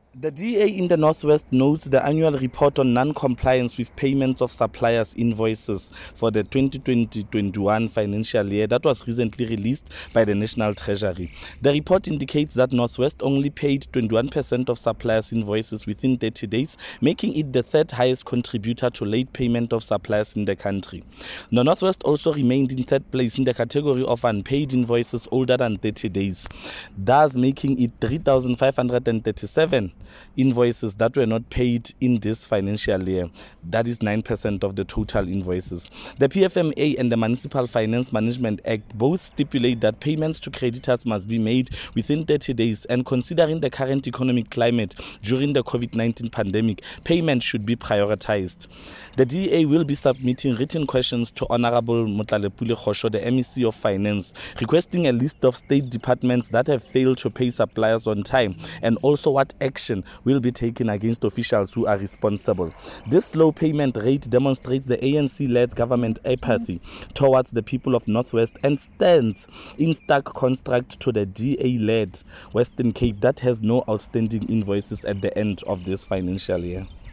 The DA in the Northwest notes the annual report on non-compliance with payments of suppliers' invoices for the 2020-21 financial year that was recently released by the National Treasury. The report indicates that Northwest only paid 21% of suppliers' invoices within 30 days, making it the third highest contributor to late payment of suppliers in the country. The Northwest also remained in third place in the category of unpaid invoices older than 30 days, thus making it 3,537 invoices that were not paid in this financial year. That is 9% of the total invoices. The PFMA and the Municipal Finance Management Act both stipulate that payments to creditors must be made within 30 days, and considering the current economic climate during the COVID-19 pandemic, payment should be prioritized. The DA will be submitting written questions to Honorable Motlalepule Khosho, the MEC of Finance, requesting a list of state departments that have failed to pay suppliers on time, and also what action will be taken against officials who are responsible. This low payment rate demonstrates the ANC-led government apathy towards the people of Northwest and stands in stark contrast to the DA-led Western Cape that has no outstanding invoices at the end of this financial year.